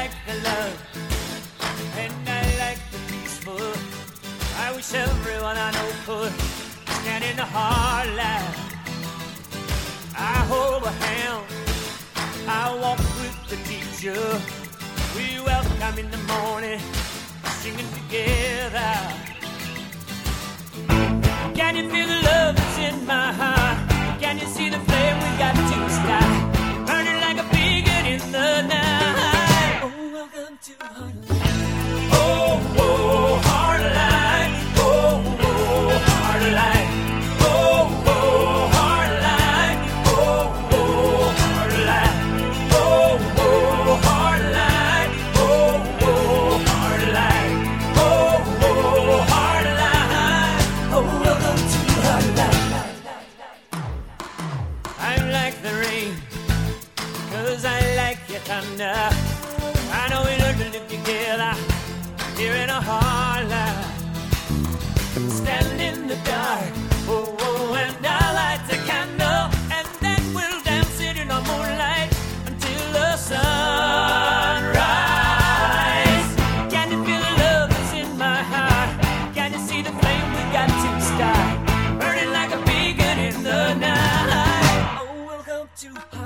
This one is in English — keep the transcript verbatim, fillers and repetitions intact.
like the love, and I like the peaceful. I wish everyone I know could stand in the hard light. I hold a hand, I walk with the teacher. We welcome in the morning, singing together. Can you feel the love that's in my heart? Can you see the flame we got to start? Burning like a beacon in the night. Oh, welcome to Heartline. Oh, oh, Heartline. Oh, oh, Heartline. Oh, oh, Heartline. Oh, oh, Heartline. Oh, oh, Heartline. Oh, oh, Heartline. Oh, oh, Heartline. Oh, welcome to Heartline. I'm like the rain, 'cause I like your thunder. I know we learn to live together here in a hard life. Stand in the dark, oh, oh, and I'll light a candle, and then we'll dance it in the moonlight until the sunrise. Can you feel the love that's in my heart? Can you see the flame we got to start? Burning like a beacon in the night. Oh, welcome to